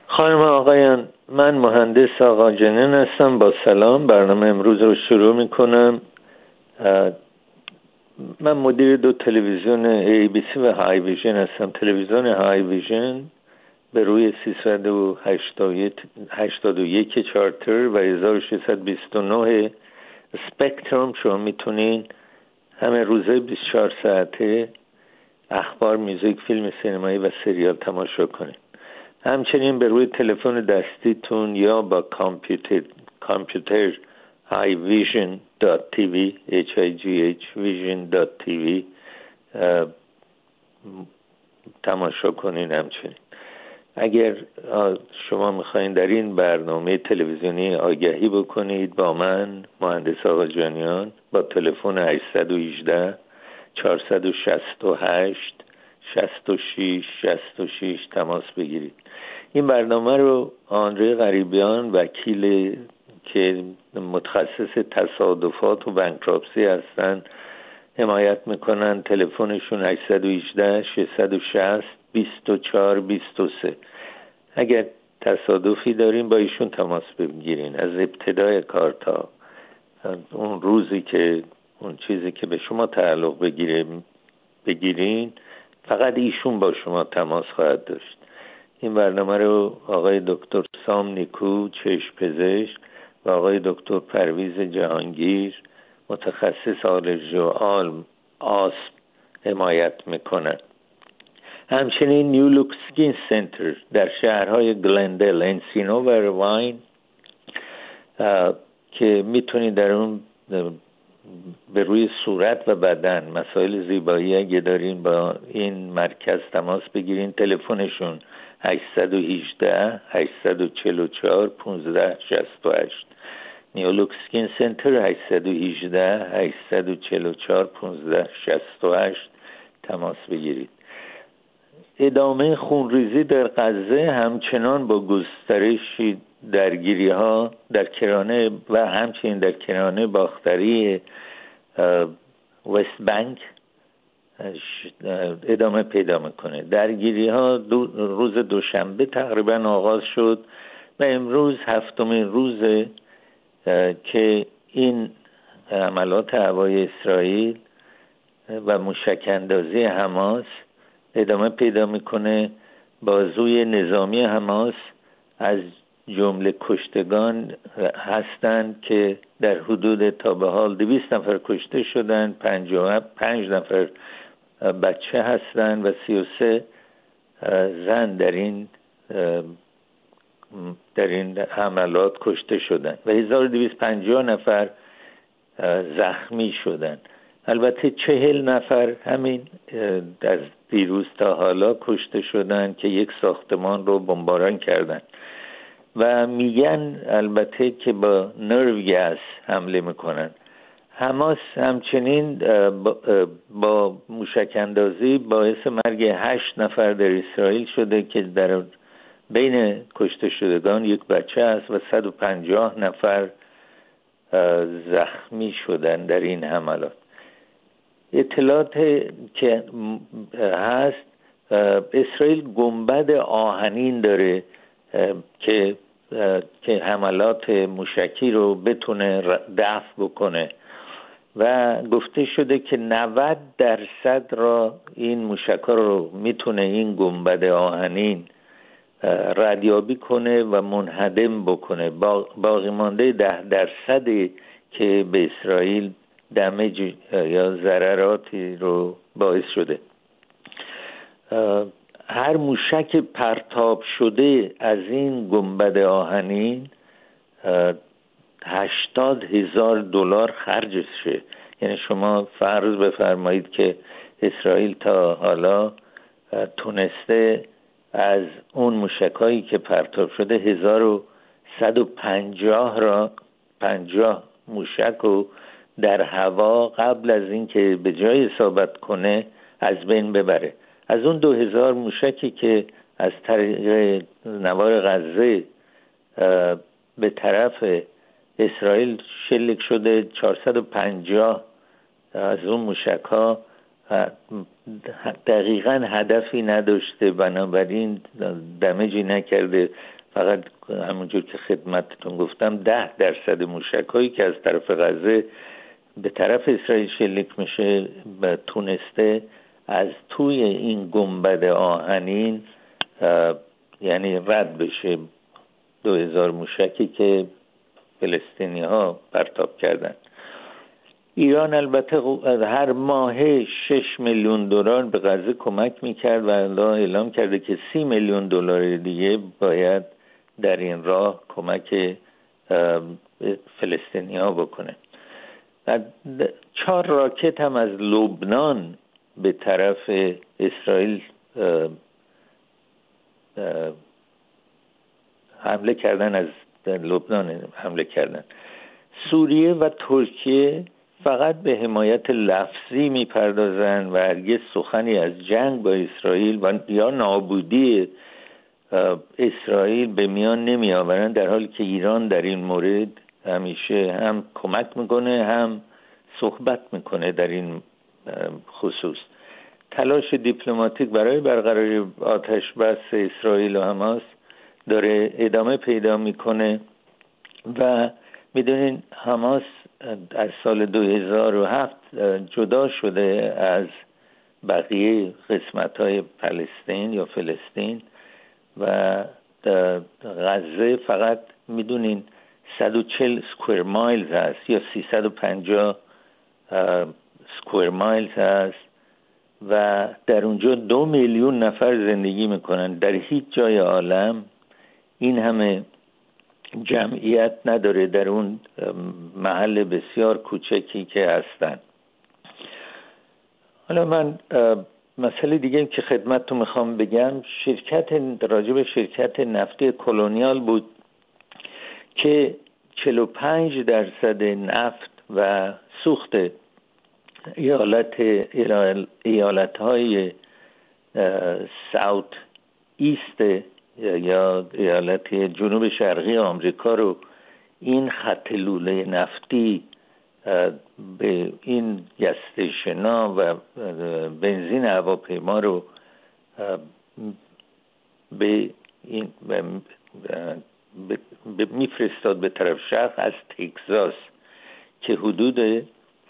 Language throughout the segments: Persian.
خانم آقایان، من مهندس آقا جنین هستم. با سلام. برنامه امروز رو شروع میکنم. من مدیر 2 تلویزیون ABC و های ویژن هستم. تلویزیون های ویژن به روی 381 چارتر و 1629 سپکتروم شما میتونین همه روزه 24 ساعته اخبار، موزیک، فیلم سینمایی و سریال تماشا کنین. همچنین به روی تلفن دستیتون یا با کامپیوتر highvision.tv vision.tv تماشا کنین. همچنین اگر شما میخواین در این برنامه تلویزیونی آگهی بکنید، با من مهندس آقا جانیان با تلفن 818 468 66 تماس بگیرید. این برنامه رو آندره غریبیان، وکیل که متخصص تصادفات و بانکراپسی هستن، حمایت میکنن. تلفنشون 818 660 2423. اگر تصادفی دارین با ایشون تماس بگیرین. از ابتدای کار تا اون روزی که اون چیزی که به شما تعلق بگیرین، فقط ایشون با شما تماس خواهد داشت. این برنامه رو آقای دکتر سام نیکو، چشم پزشک، و آقای دکتر پرویز جهانگیر، متخصص آلرژی و آسم، حمایت میکنند. همچنین نیولوک سکین سنتر در شهرهای گلندل، انسینو و رواین که میتونید در اون به روی صورت و بدن مسائل زیبایی اگه دارین با این مرکز تماس بگیرین. تلفنشون 818 844 1568. نیولوک سکین سنتر 818 844 1568 تماس بگیرید. ادامه خونریزی در غزه همچنان با گسترش درگیری ها در کرانه و همچنین در کرانه باختری وست بانک ادامه پیدا میکنه. درگیری ها روز دوشنبه تقریبا آغاز شد و امروز 7مین روزه که این حملات هوایی اسرائیل و موشک‌اندازی حماس ادامه پیدا میکنه. بازوی نظامی حماس از جمله کشتگان هستند که در حدود تا به حال 200 نفر کشته شدند، 55 نفر بچه هستند و 33 زن در این حملات کشته شدند و 1250 نفر زخمی شدند. البته 40 نفر همین از دیروز تا حالا کشته شدند که یک ساختمان رو بمباران کردند و میگن البته که با نرو گس حمله میکنن. حماس همچنین با موشک‌اندازی باعث مرگ 8 نفر در اسرائیل شده که در بین کشته شدگان یک بچه است و 150 نفر زخمی شدن در این حملات. اطلاعات که هست، اسرائیل گنبد آهنین داره که حملات موشکی رو بتونه دفع بکنه و گفته شده که 90% را این موشک‌ها رو میتونه این گنبد آهنین ردیابی کنه و منهدم بکنه. باقی مانده 10% که به اسرائیل دمیج یا ضرراتی رو باعث شده. هر موشک پرتاب شده از این گنبد آهنین $80,000 خرجشه. یعنی شما فرض بفرمایید که اسرائیل تا حالا تونسته از اون موشکایی که پرتاب شده 1150 موشک رو در هوا قبل از اینکه به جای اصابت کنه از بین ببره. از اون 2000 موشکی که از طریق نوار غزه به طرف اسرائیل شلیک شده، 450 از اون موشک‌ها دقیقاً هدفی نداشته، بنابراین دمیجی نکرده. فقط همونجور که خدمتتون گفتم 10% موشک‌هایی که از طرف غزه به طرف اسرائیل شلیک میشه تونسته از توی این گنبد آهنین یعنی رد بشه. 2000 موشکی که فلسطینی ها پرتاب کردن. ایران البته هر ماه 6 میلیون دلار به غزه کمک میکرد و اعلام کرده که 30 میلیون دلار دیگه باید در این راه کمک فلسطینی ها بکنه. 4 راکت هم از لبنان به طرف اسرائیل حمله کردن، از لبنان حمله کردن. سوریه و ترکیه فقط به حمایت لفظی میپردازن و هرگز سخنی از جنگ با اسرائیل و یا نابودی اسرائیل به میان نمی آورن، در حالی که ایران در این مورد همیشه هم کمک میکنه هم صحبت میکنه. در این خصوص تلاش دیپلماتیک برای برقراری آتش بس اسرائیل و حماس داره ادامه پیدا میکنه و میدونین حماس از سال 2007 جدا شده از بقیه قسمت‌های فلسطین یا فلسطین و غزه فقط میدونین 140 سکوئر مایلز هست یا 350 سکوئر مایلز هست و در اونجا 2 میلیون نفر زندگی میکنن. در هیچ جای عالم این همه جمعیت نداره در اون محل بسیار کوچکی که هستن. حالا من مسئله دیگه که خدمتتون میخوام بگم راجب شرکت نفتی کلونیال بود که 45% نفت و سوخت ایالت‌های ساوت ایست یا ایالت جنوب شرقی آمریکا رو این خط لوله نفتی به این گستشنا و بنزین هواپیما رو به این میفرستاد به طرف شرق از تگزاس که حدود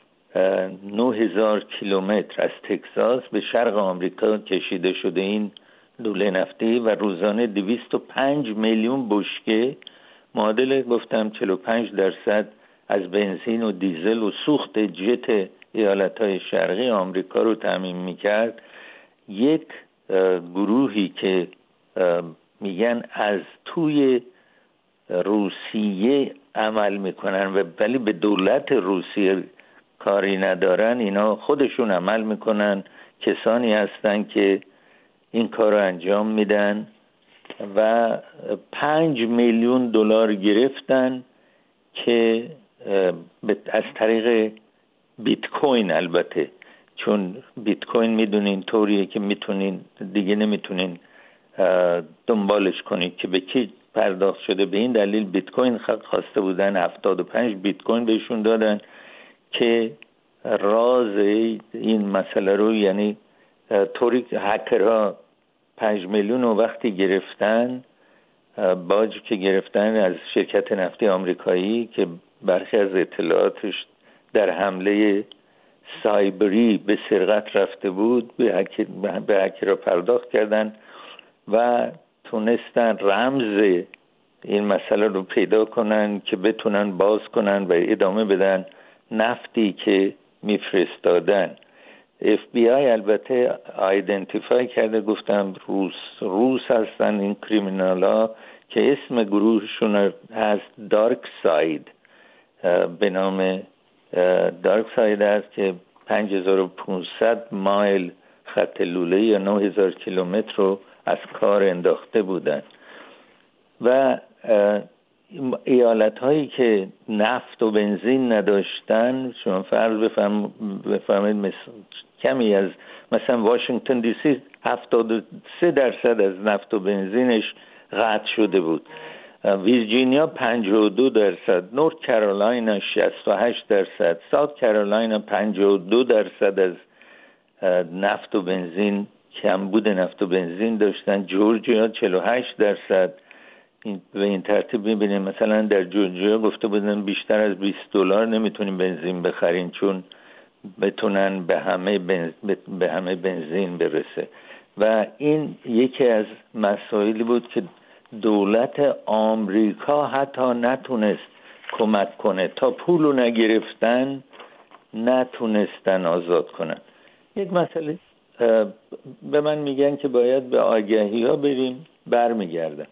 9000 کیلومتر از تگزاس به شرق آمریکا کشیده شده این لوله نفتی و روزانه 205 میلیون بشکه معادل گفتم 45% از بنزین و دیزل و سوخت جت ایالت‌های شرقی آمریکا رو تامین می‌کرد. یک گروهی که میگن از توی روسیه عمل میکنن و ولی به دولت روسیه کاری ندارن، اینا خودشون عمل میکنن، کسانی هستن که این کار رو انجام میدن و 5 میلیون دلار گرفتن که از طریق بیت کوین، البته چون بیت کوین میدونین طوریه که میتونین دیگه نمیتونین دنبالش کنید که به کی پرداخت شده. به این دلیل بیت کوین خواسته بودن، 75 بیت کوین بهشون دادن که راز این مسئله رو، یعنی طوری که هکرها 5 میلیون رو وقتی گرفتن، باج که گرفتن از شرکت نفتی آمریکایی که برخی از اطلاعاتش در حمله سایبری به سرقت رفته بود، به هکرها پرداخت کردن و تونستن رمز این مسئله رو پیدا کنن که بتونن باز کنن و ادامه بدن نفتی که میفرستادن. FBI البته آیدنتیفای کرده، گفتم روس هستن این کریمینالا که اسم گروهشون هست دارک ساید، به نام دارک ساید است که 5500 مایل خط لوله یا 9000 کیلومتر رو از کار انداخته بودن و ایالت هایی که نفت و بنزین نداشتن، شما فرض بفرمایید کمی از مثلا واشنگتن دی سی 73% از نفت و بنزینش قطع شده بود، ویرجینیا 52%، نورت کارولاینا 68%، ساوت کارولاینا 52% از نفت و بنزین، کمبود نفت و بنزین داشتن. جورجیا 48%. به این ترتیب می‌بینیم مثلا در جورجیا گفته بودن بیشتر از $20 نمیتونیم بنزین بخرین چون بتونن به همه بنزین برسه. و این یکی از مسائلی بود که دولت آمریکا حتی نتونست کمک کنه، تا پولو نگرفتن نتونستن آزاد کنن. یک مسئله به من میگن که باید به آگهی ها بریم، برمیگردن.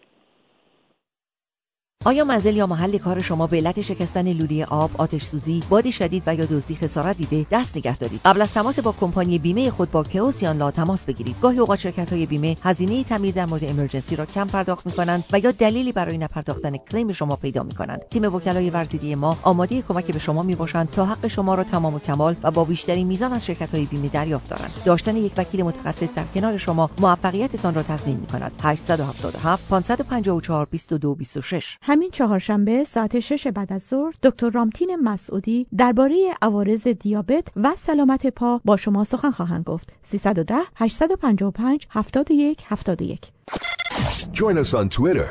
آیا منزل یا محل کار شما به علت شکستن لوله آب، آتش سوزی، باد شدید و یا دزدی خسارت دیده؟ دست نگه دارید. قبل از تماس با کمپانی بیمه خود با کئوسیان لا تماس بگیرید. گاهی اوقات شرکت‌های بیمه هزینه تعمیر در مورد امرجنسی را کم پرداخت می‌کنند و یا دلیلی برای نپرداختن کلیم شما پیدا می‌کنند. تیم وکلای ورزیدی ما آماده کمک به شما میباشند تا حق شما را تمام و کمال و با بیشترین میزان از شرکت‌های بیمه دریافت دارند. داشتن یک وکیل متخصص در کنار شما موفقیتتان را تضمین می‌کند. 877 554 2226. همین چهارشنبه ساعت 6 بعد از ظهر دکتر رامتین مسعودی درباره عوارض دیابت و سلامت پا با شما سخن خواهند گفت. 310 855 71 71. Join us on Twitter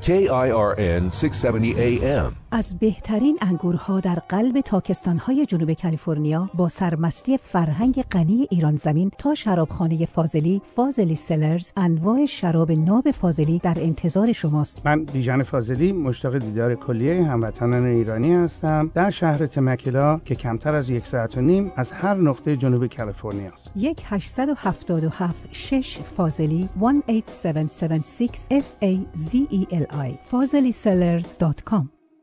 @KIRN670AM. از بهترین انگورها در قلب تاکستان‌های جنوب کالیفرنیا با سرمستی فرهنگ غنی ایران زمین تا شرابخانه فاضلی، فاضلی سلرز، انواع شراب ناب فاضلی در انتظار شماست. من بیژن فاضلی مشتاق دیدار کلیه هموطنان ایرانی هستم در شهر تمکلا که کمتر از 1.5 ساعت از هر نقطه جنوب کالیفرنیا است. 1-877-6 فاضلی 18776 FAZELI FazeliSellers.com.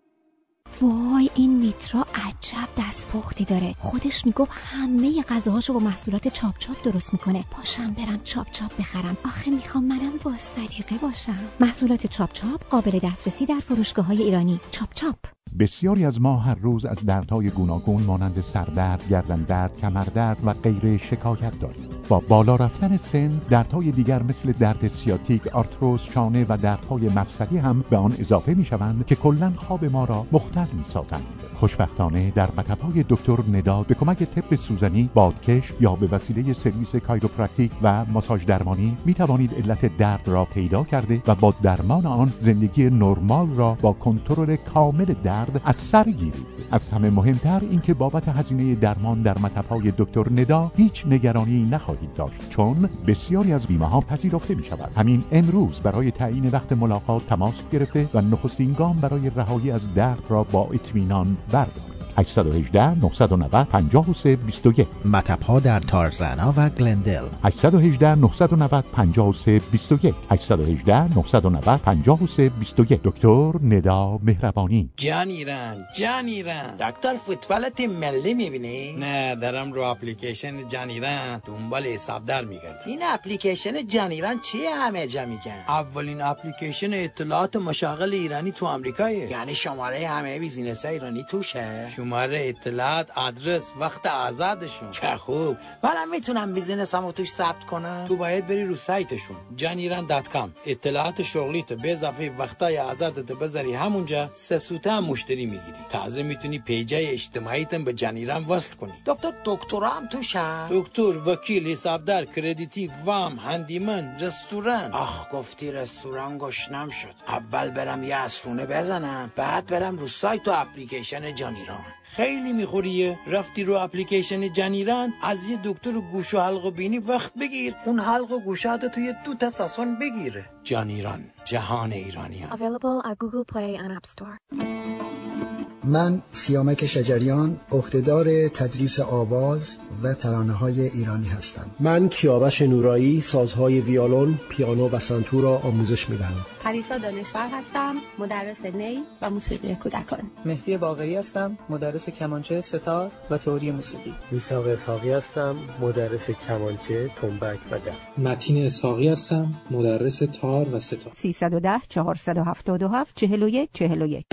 وای این میترا عجب دستپختی داره. خودش میگفت همه غذاهاشو با محصولات چاپ چاپ درست میکنه. پاشم برم چاپ چاپ بخرم. آخه میخوام منم با سلیقه باشم. محصولات چاپ چاپ قابل دسترسی در فروشگاه‌های ایرانی. چاپ چاپ. بسیاری از ما هر روز از دردهای گوناگون مانند سردرد، گردن‌درد، کمردرد و غیره شکایت داریم. با بالا رفتن سن، دردهای دیگر مثل درد سیاتیک، آرتروز، شانه و دردهای مفصلی هم به آن اضافه می‌شوند که کلاً خواب ما را مختل می‌سازند. خوشبختانه در مطب‌های دکتر ندا به کمک طب سوزنی، بادکش یا به وسیله سرویس کایروپرکتیک و ماساژ درمانی می‌توانید علت درد را پیدا کرده و با درمان آن زندگی نرمال را با کنترل کامل درد از سر گیرید. از همه مهمتر اینکه بابت هزینه درمان در مطب‌های دکتر ندا هیچ نگرانی نخواهید داشت، چون بسیاری از بیمه‌ها پذیرفته می‌شود. همین امروز برای تعیین وقت ملاقات تماس گرفته و نخستین گام برای رهایی از درد را با اطمینان بردارید. 818 990 5321. مطب‌ها در تارزانا و گلندل. 818 990 5321. 818 990 5321. دکتر ندا مهربانی. جان ایران دکتر فوتبال تیم ملی میبینی؟ نه، دارم رو اپلیکیشن جان ایران دنبال حسابدار میگردم. این اپلیکیشن جان ایران چیه همه جا میگن؟ اولین اپلیکیشن اطلاعات مشاغل ایرانی تو آمریکاه. یعنی شماره همه بیزینس‌های ایرانی توشه؟ شماره اطلاعات، آدرس، وقت آزادشون. چه خوب. منم میتونم بیزینسمو توش ثبت کنم. تو باید بری رو سایتشون janiran.com. اطلاعات شغلیت به اضافه وقتای آزادت بذاری همونجا، 3 سوته هم مشتری میگیری. تازه میتونی پیجای اجتماعیتم به جانیران وصل کنی. دکترا هم توشن؟ دکتر، وکیل، حسابدار، کردیتی، وام، هندیمن، رستوران. آخ گفتی رستوران گشنم شد. اول برم یه عصرونه بزنم، بعد برم رو سایت و اپلیکیشن جانیران. خیلی میخوریه. رفتی رو اپلیکیشن جانیران، از یه دکتر گوش و حلق و بینی وقت بگیر، اون حلق و گوشاتو توی 2 تا ساسون بگیره. جانیران، جهان ایرانیان. Available at Google Play and App Store. من سیامک شجریان، عهدهدار تدریس آواز و ترانه‌های ایرانی هستم. من کیاوش نورایی، سازهای ویولون، پیانو و سنتور را آموزش می‌دهم. پریسا دانشور هستم، مدرس نی و موسیقی کودکان. مهدی باقری هستم، مدرس کمانچه، ستار و تئوری موسیقی. میثاق اسحاقی هستم، مدرس کمانچه، تنبک و دف. متین اسحاقی هستم، مدرس تار و ستار. 310 477 41 41.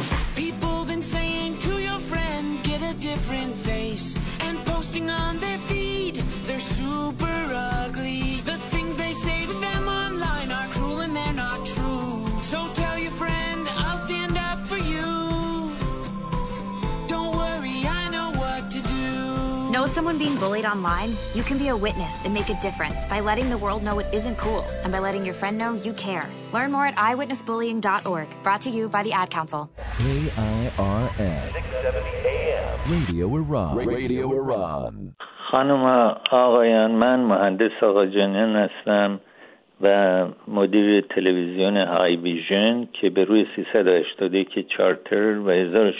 Different face and posting on their feed, they're super ugly. The things they say to them online are cruel and they're not true. So tell your friend I'll stand up for you. Don't worry, I know what to do. No someone being bullied online, you can be a witness and make a difference by letting the world know it isn't cool and by letting your friend know you care. Learn more at eyewitnessbullying.org. Brought to you by the Ad Council. KIRN 670 AM Radio Iran. Radio Iran. خانم آقایان، من مهندس آقاجانیان هستم و مدیر تلویزیون های ویژن که به روی 381 چارتر و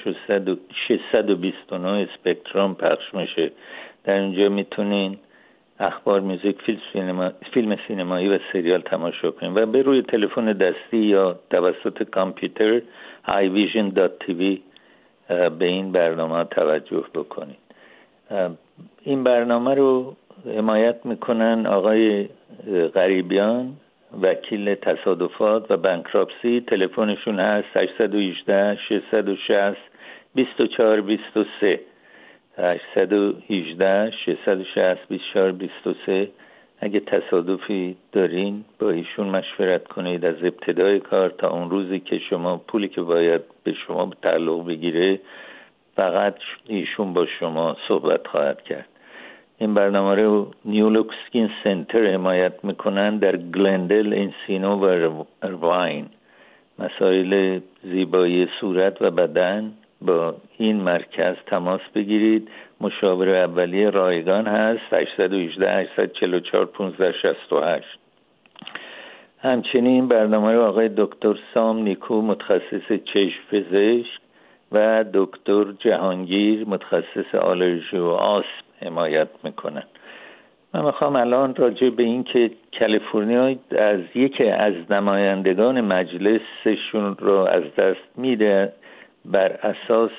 1629 اسپکترام پخش میشه. در اینجا میتونین اخبار، موزیک، فیلم سینمایی و سریال تماشا کنین و به روی تلفن دستی یا توسط کامپیوتر highvision.tv به این برنامه توجه بکنید. این برنامه رو حمایت میکنن آقای غریبیان، وکیل تصادفات و بانکراپسی. تلفنشون هست 818 660 24 23 818 660 24 23. اگه تصادفی دارین با ایشون مشورت کنید از ابتدای کار تا اون روزی که شما پولی که باید به شما تعلق بگیره فقط ایشون با شما صحبت خواهد کرد. این برنامه رو نیولوک سکین سنتر حمایت میکنن در گلندل، انسینو و ارواین. مسائل زیبایی صورت و بدن با این مرکز تماس بگیرید. مشاوره اولیه رایگان هست 818 844 1568. همچنین برنامه رو آقای دکتر سام نیکو متخصص چشم پزشک و دکتر جهانگیر متخصص آلرژی و آسم حمایت میکنن. من میخوام الان راجع به این که کالیفرنیا از یکی از نمایندگان مجلسشون رو از دست میده بر اساس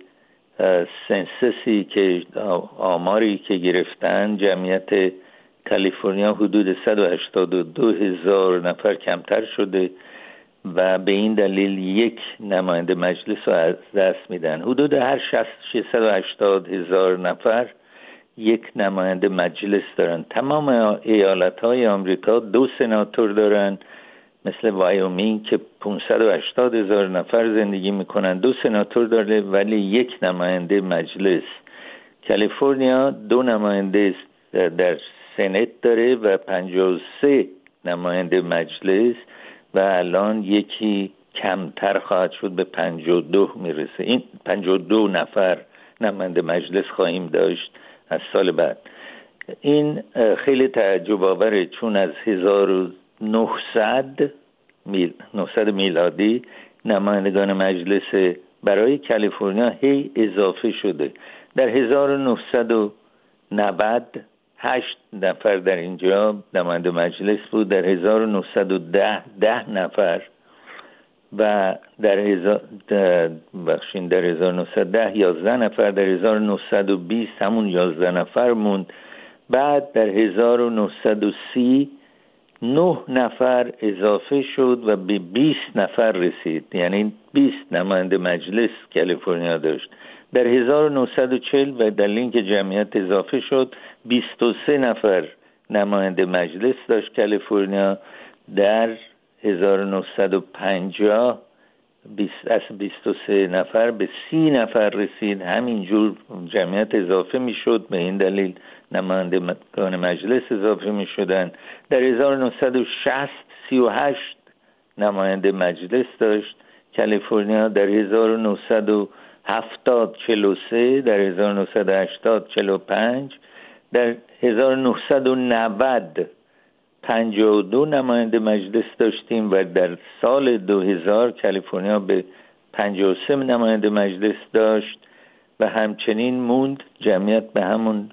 سنسسی که آماری که گرفتن، جمعیت کالیفرنیا حدود 182,000 نفر کمتر شده و به این دلیل یک نماینده مجلس رو از دست میدن. حدود هر 680,000 نفر یک نماینده مجلس دارن. تمام ایالت‌های آمریکا 2 سناتور دارن، مثل وایومینگ که 580,000 نفر زندگی میکنن 2 سناتور داره ولی یک نماینده مجلس. کالیفرنیا 2 نماینده در سنت داره و 53 نماینده مجلس و الان یکی کمتر خواهد شد، به 52 میرسه. این 52 نفر نماینده مجلس خواهیم داشت از سال بعد. این خیلی تعجب آوره چون از 1900 میلادی نمایندگان مجلس برای کالیفرنیا هی اضافه شده. در 1990 8 نفر در اینجا نماینده مجلس بود، در 1910 10 نفر و در 1910 11 نفر، در 1920 همون 11 نفر موند. بعد در 1930 9 نفر اضافه شد و به 20 نفر رسید، یعنی 20 نماینده مجلس کالیفرنیا داشت. در 1940 و در این که جمعیت اضافه شد 23 نفر نماینده مجلس داشت کالیفرنیا. در 1950 از 23 نفر به 30 نفر رسید. همینجور جمعیت اضافه می شد، به این دلیل نمایندگان مجلس اضافه می شدن. در 1960 38 نماینده مجلس داشت کالیفرنیا. در 1970 43، در 1980 45، در 1990 52 نماینده مجلس داشتیم و در سال 2000 کالیفرنیا به 53 نماینده مجلس داشت و همچنین موند. جمعیت به همون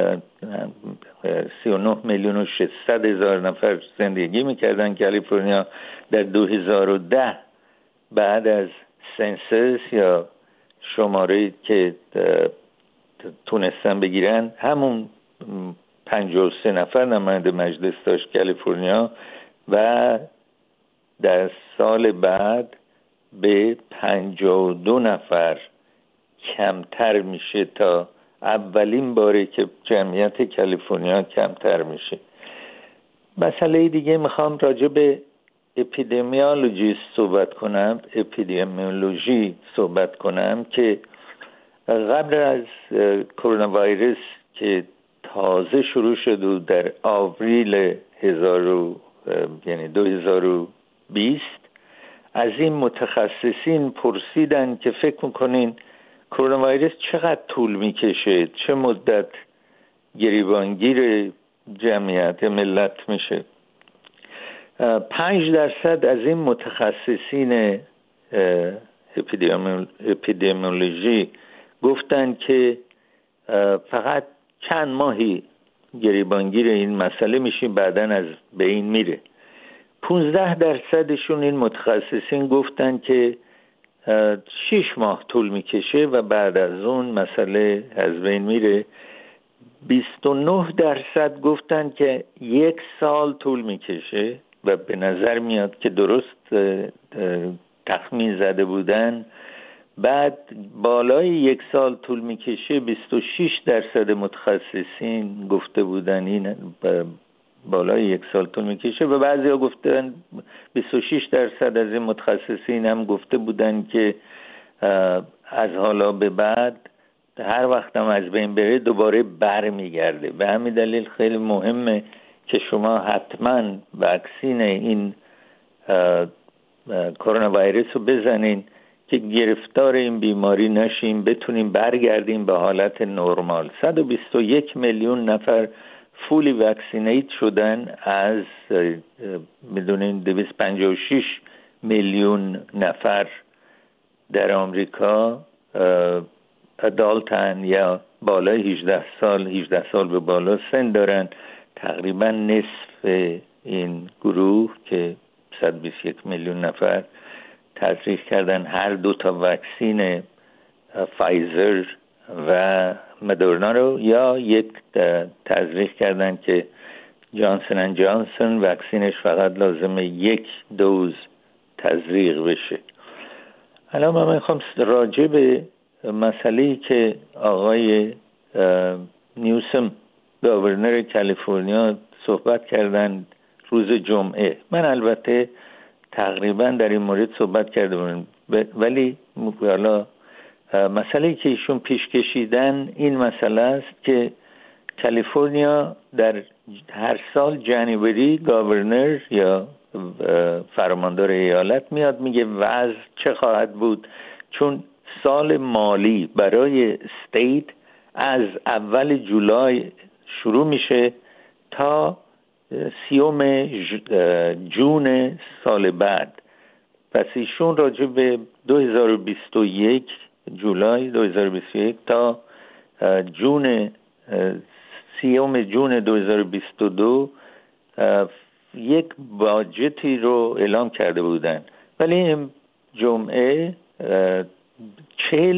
39,600,000 نفر زندگی میکردن کالیفرنیا. در 2010 بعد از سنسس یا شماره که تونستن بگیرن همون 53 نفر نماینده مجلس داشت کالیفرنیا و در سال بعد به 52 نفر کمتر میشه تا اولین باره که جمعیت کالیفرنیا کمتر میشه. مسئله دیگه میخوام راجع به اپیدمیولوژی صحبت کنم که قبل از کرونا ویروس که تازه شروع شد در آوریل 2020 از این متخصصین پرسیدن که فکر میکنین کرونا ویروس چقدر طول میکشه، چه مدت گریبانگیر جمعیت ملت میشه. 5% از این متخصصین اپیدمیولوژی گفتن که فقط چند ماهی گریبانگیر این مسئله میشیم، بعداً از بین میره. 15% این متخصصین گفتن که 6 ماه طول میکشه و بعد از اون مسئله از بین میره. 29% گفتن که 1 سال طول میکشه و به نظر میاد که درست تخمین زده بودن. بعد بالای 1 سال طول میکشه 26% متخصصین گفته بودن این بالای 1 سال طول میکشه و بعضی ها گفتن 26% از این متخصصین هم گفته بودن که از حالا به بعد هر وقت هم از بین بره دوباره بر میگرده. به همین دلیل خیلی مهمه که شما حتما واکسین این کرونا ویروس رو بزنین که گرفتار این بیماری نشیم، بتونیم برگردیم به حالت نرمال. 121 میلیون نفر فولی واکسینیت شدن از میدونین 256 میلیون نفر در آمریکا ادالتن یا بالای 18 سال به بالا سن دارن. تقریبا نصف این گروه که 121 میلیون نفر تزریق کردن هر 2 تا واکسین فایزر و مدورنا رو یا یک تزریق کردن که جانسن اند جانسن واکسینش فقط لازمه 1 دوز تزریق بشه. الان من میخوام راجع به مسئله‌ای که آقای نیوسم گاورنر کالیفرنیا صحبت کردن روز جمعه. من البته تقریبا در این مورد صحبت کردم، ولی حالا مسئله‌ای که ایشون پیش کشیدن این مسئله است که کالیفرنیا در هر سال جنوری گاورنر یا فرماندار ایالت میاد میگه وضع چه خواهد بود، چون سال مالی برای استیت از اول جولای شروع میشه تا 30 جون سال بعد. پس ایشون راجع به 2021 جولای 2021 تا جون 30 جون 2022 یک باجتی رو اعلام کرده بودن، ولی این جمعه 40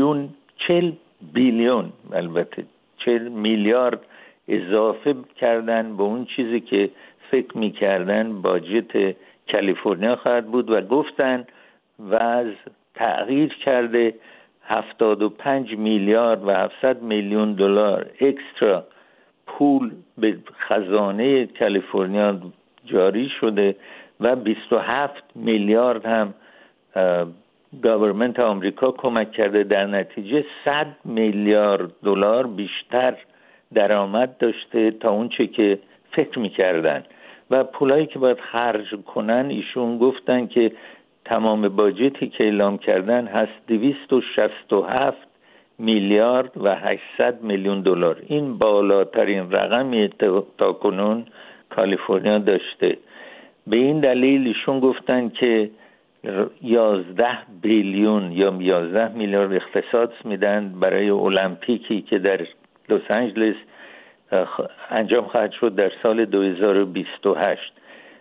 بیلیون البته 40 میلیارد اضافه کردن به اون چیزی که فکر می‌کردن باجت کالیفرنیا خواهد بود و گفتن وضع تغییر کرده. 75 میلیارد و 700 میلیون دلار اکسترا پول به خزانه کالیفرنیا جاری شده و 27 میلیارد هم گاورمنت آمریکا کمک کرده. در نتیجه 100 میلیارد دلار بیشتر درآمد داشته تا اون چه که فکر می‌کردن و پولایی که باید خرج کنن ایشون گفتن که تمام باجتی که اعلام کردن هست 267 میلیارد و 800 میلیون دلار. این بالاترین رقمی تا کنون کالیفرنیا داشته. به این دلیل ایشون گفتن که 11 بیلیون یا 11 میلیارد اختصاص میدن برای المپیکی که در لس آنجلس انجام خواهد شد در سال 2028.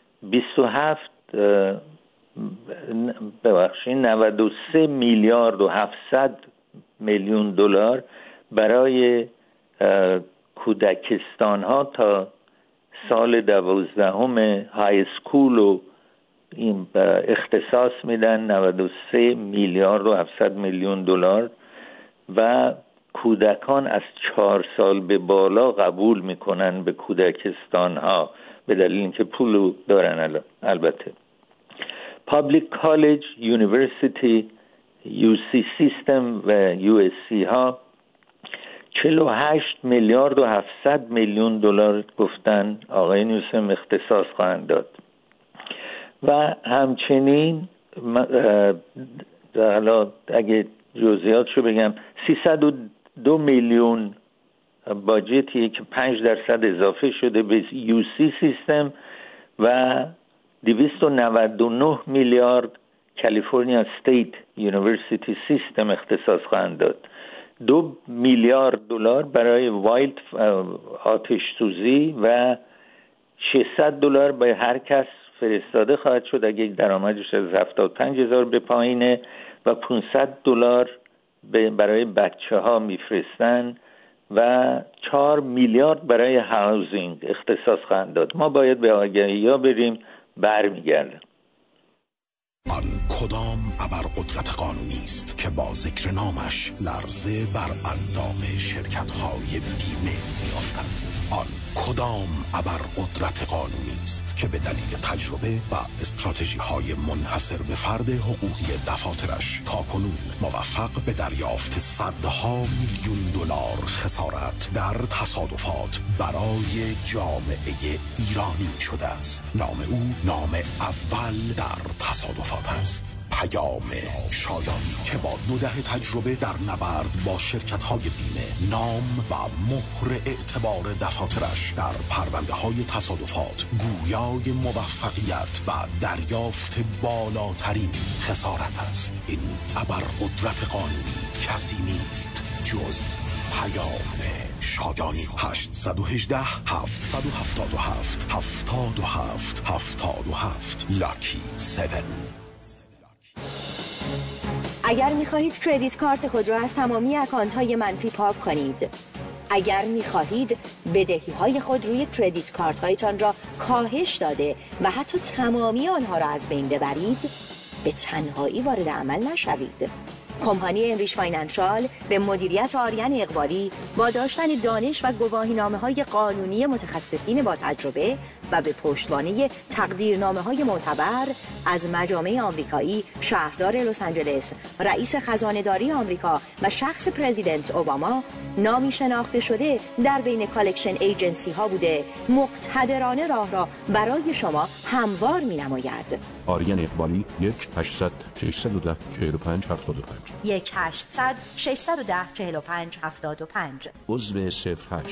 93 میلیارد و 700 میلیون دلار برای کودکستان ها تا سال 12 های اسکول و این اختصاص میدن 93 میلیارد و 700 میلیون دلار و کودکان از 4 سال به بالا قبول میکنن به کودکستان ها به دلیل اینکه پول دارن. البته Public College, University, UC System و USC ها 48 میلیارد و 700 میلیون دلار گفتن آقای نیوسم اختصاص خواهند داد و همچنین حالا اگه جزئیاتشو بگم 302 میلیون باجتیه که 5% اضافه شده به UC سیستم و 299 میلیارد کالیفرنیا استیت یونیورسیتی سیستم اختصاص خواهند داد. 2 میلیارد دلار برای وایلد آتش سوزی و 600 دلار به هر کس فرستاده خواهد شد اگه درآمدش از 75,000 به پایینه و 500 دلار برای بچه‌ها میفرستن و 4 میلیارد برای هاوزینگ اختصاص خواهند داد. ما باید به آگهی‌ها بریم، برمیگردیم. آن کدام ابرقدرت قانونی است که با ذکر نامش لرزه بر اندام شرکت‌های بیمه می‌افتد؟ آن کدام ابرقدرت قانونی است که به دلیل تجربه و استراتژی‌های منحصر به فرد حقوقی دفاترش تاکنون موفق به دریافت صدها میلیون دلار خسارت در تصادفات برای جامعه ایرانی شده است؟ نام او نام اول در تصادفات است. پیام شایانی که با 9 تجربه در نبرد با شرکت‌های بیمه نام و مهر اعتبار دفاترش در پرونده‌های تصادفات گویای موفقیت و دریافت بالاترین خسارت است. این ابرقدرت قانونی کسی نیست جز پیام شایانی. 818 777 77 77 لاکی 7. اگر می‌خواهید کردیت کارت خود را از تمامی اکانت‌های منفی پاک کنید، اگر می‌خواهید بدهی‌های خود روی کردیت کارت‌هایتان را کاهش داده و حتی تمامی آنها را از بین ببرید، به تنهایی وارد عمل نشوید. کمپانی انریش فاینانشال به مدیریت آریان اقبالی با داشتن دانش و گواهینامه‌های قانونی متخصصین با تجربه و به پشتوانه تقدیرنامه‌های معتبر از مجامع آمریکایی، شهردار لس آنجلس، رئیس خزانه‌داری آمریکا و شخص پرزیدنت اوباما نامی شناخته شده در بین کالکشن ایجنسی ها بوده مقتدرانه راه را برای شما هموار می‌نماید. آریان اقبالی 1-800-610-45-75 1-800-610-45-75 عضو 08.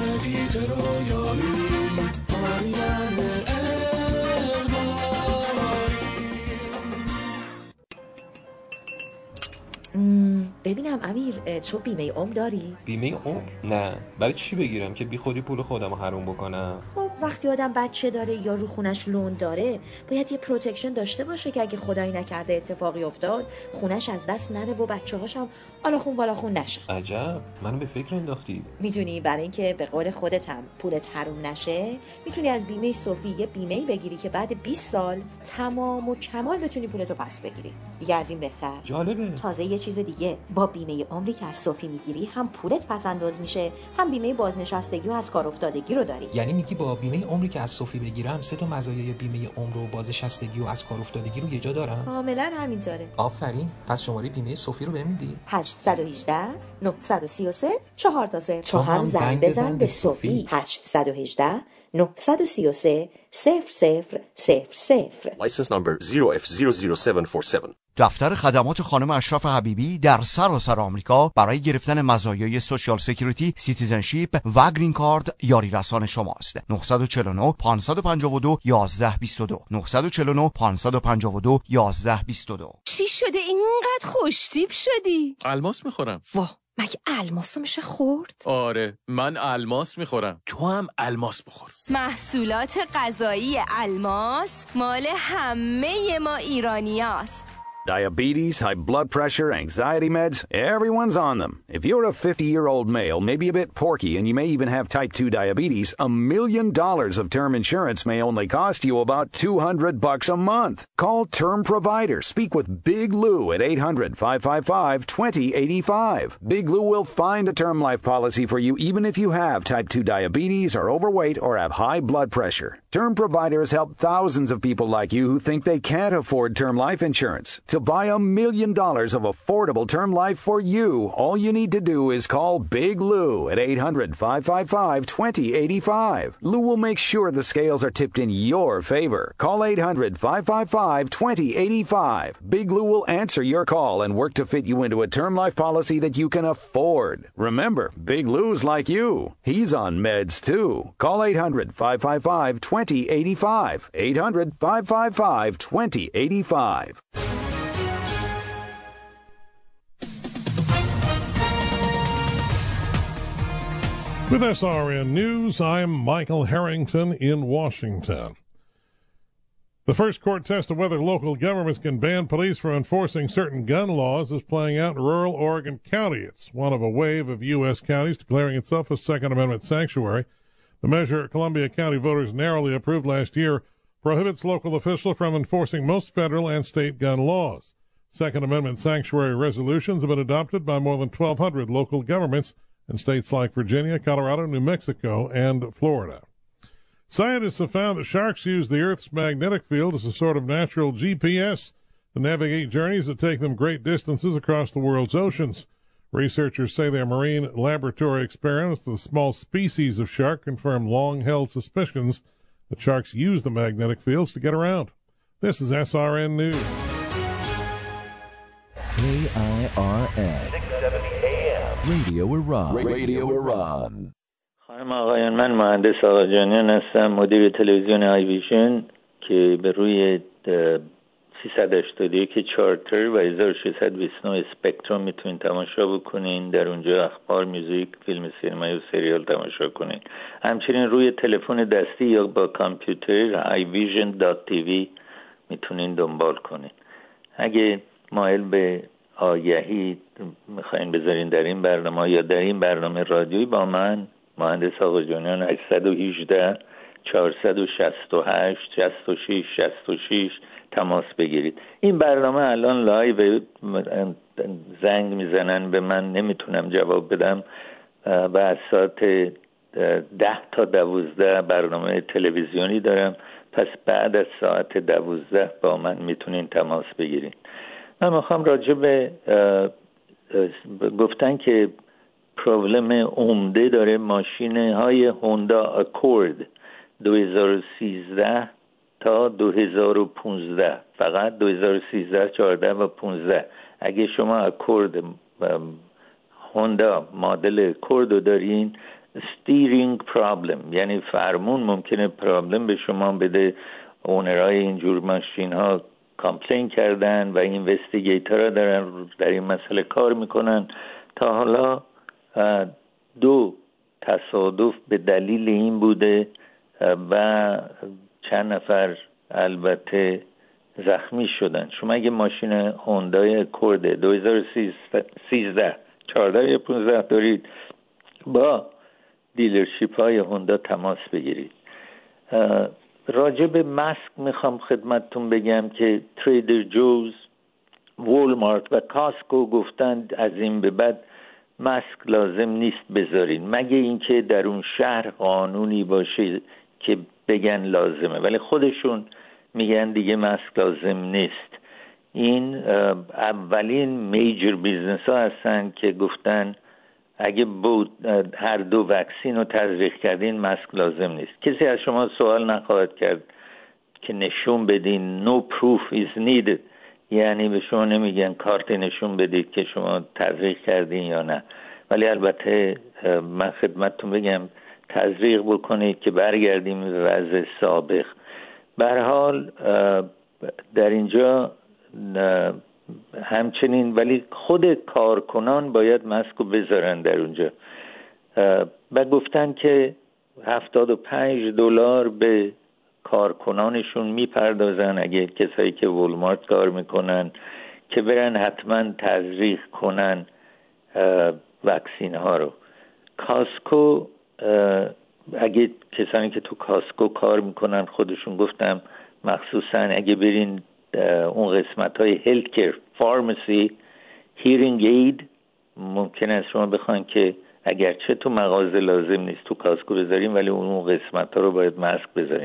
ببینم امیر، تو بیمه عمر داری؟ بیمه عمر؟ نه. برای چی بگیرم که بی خودی پول خودم رو حروم بکنم؟ خب وقتی آدم بچه داره یا رو خونش لون داره باید یه پروتکشن داشته باشه که اگه خدایی نکرده اتفاقی افتاد خونش از دست نره و بچه‌هاش هم آلاخون بالاخون نشه. عجب، منو به فکر انداختی. میتونی برای اینکه به قول خودت هم پولت حروم نشه میتونی از بیمه صوفی یه بیمه‌ای بگیری که بعد 20 سال تمام و کمال بتونی پولتو پس بگیری. دیگه از این بهتر. جالبه. تازه یه چیز دیگه، با بیمه عمری که از صوفی میگیری هم پولت پس انداز میشه، هم بیمه بازنشستگی و از کار افتادگی رو داری. یعنی میگی با بیمه عمری که از صوفی بگیرم 3 تا مزایای بیمه عمر و بازنشستگی و از کار افتادگی رو یه جا دارم؟ کاملا همینطوره. آفرین. پس شماره بیمه صوفی رو بهم میدی؟ 818 933 4 تا 0. تو هم زنگ بزن به صوفی. 818 933 0000. License number 0F00747. دفتر خدمات خانم اشرف حبیبی در سراسر آمریکا برای گرفتن مزایای سوشال سکیوریتی، سیتیزنشیپ و گرین کارت یاری رسان شماست. 949 552 1122 949 552 1122. چی شده اینقدر خوشتیپ شدی؟ الماس میخورم. واه، مگه الماس میشه خورد؟ آره، من الماس میخورم. تو هم الماس بخور. محصولات غذایی الماس مال همه ما ایرانیاست. Diabetes, high blood pressure, anxiety meds, everyone's on them. If you're a 50-year-old male, maybe a bit porky, and you may even have type 2 diabetes, $1 million of term insurance may only cost you about $200 a month. Call Term Provider. Speak with Big Lou at 800-555-2085. Big Lou will find a term life policy for you even if you have type 2 diabetes, are overweight, or have high blood pressure. Term providers help thousands of people like you who think they can't afford term life insurance. To buy $1 million of affordable term life for you, all you need to do is call Big Lou at 800-555-2085. Lou will make sure the scales are tipped in your favor. Call 800-555-2085. Big Lou will answer your call and work to fit you into a term life policy that you can afford. Remember, Big Lou's like you. He's on meds too. Call 800-555-2085. 800-555-2085. With SRN News, I'm Michael Harrington in Washington. The first court test of whether local governments can ban police from enforcing certain gun laws is playing out in rural Oregon County. It's one of a wave of U.S. counties declaring itself a Second Amendment sanctuary. The measure Columbia County voters narrowly approved last year prohibits local officials from enforcing most federal and state gun laws. Second Amendment sanctuary resolutions have been adopted by more than 1,200 local governments in states like Virginia, Colorado, New Mexico, and Florida. Scientists have found that sharks use the Earth's magnetic field as a sort of natural GPS to navigate journeys that take them great distances across the world's oceans. Researchers say their marine laboratory experiments with a small species of shark confirm long-held suspicions that sharks use the magnetic fields to get around. This is SRN News. KIRN 670 AM Radio Iran. Radio Iran. خانم آقایان، من مهندس آقاجانیان هستم، مدیر تلویزیون آی ویژن که به روی 381 چارتر و 1629 اسپکتروم میتونین تماشا بکنین. در اونجا اخبار، موزیک، فیلم سینمایی و سریال تماشا کنین. همچنین روی تلفن دستی یا با کامپیوتر ivision.tv میتونین دنبال کنین. اگه مایل به آگهی میخواین بذارین در این برنامه یا در این برنامه رادیویی، با من مهندس آقاجانیان 818 468 66 66 تماس بگیرید. این برنامه الان لایو، زنگ میزنن به من، نمیتونم جواب بدم و از ساعت 10 تا 12 برنامه تلویزیونی دارم، پس بعد از ساعت 12 با من میتونین تماس بگیرید. من میخوام راجع به گفتن که پروبلم عمده داره ماشین های هوندا اکورد 2013 تا 2015، فقط 2013 14 و 15. اگه شما اکورد هوندا مدل اکورد رو دارین، استیرینگ پرابلم، یعنی فرمون ممکنه پرابلم به شما بده. اونرای اینجور ماشین ها کامپلین کردن و اینوستیگیتورها دارن در این مسئله کار میکنن. تا حالا 2 تصادف به دلیل این بوده و چند نفر البته زخمی شدن. شما اگه ماشین هوندای اکورد 2013 14 یا 15 دارید، با دیلرشیپ های هوندا تماس بگیرید. راجع به ماسک میخوام خدمتتون بگم که تریدر جوز، وولمارت و کاسکو گفتن از این به بعد ماسک لازم نیست بذارین، مگه اینکه در اون شهر قانونی باشه که بگن لازمه، ولی خودشون میگن دیگه ماسک لازم نیست. این اولین میجر بیزنس ها هستن که گفتن اگه هر دو وکسین رو تزریق کردین ماسک لازم نیست. کسی از شما سوال نخواهد کرد که نشون بدین no proof is needed، یعنی به شما نمیگن کارت نشون بدید که شما تزریق کردین یا نه، ولی البته من خدمتتون بگم تزریق بکنید که برگردیم به وضع سابق. به هر حال در اینجا همچنین، ولی خود کارکنان باید ماسک رو بذارن در اونجا و گفتن که $75 به کارکنانشون میپردازن اگه کسایی که وولمارت کار میکنن که برن حتما تزریق کنن وکسین ها رو. کاسکو، اگه کسانی که تو کاسکو کار میکنن خودشون گفتم، مخصوصا اگه برین اون قسمت های هلت کیر، فارماسی، هیرینگ اید، ممکن است شما بخواین که اگرچه تو مغازه لازم نیست تو کاسکو بذارین، ولی اون قسمت ها رو باید ماسک بذارین.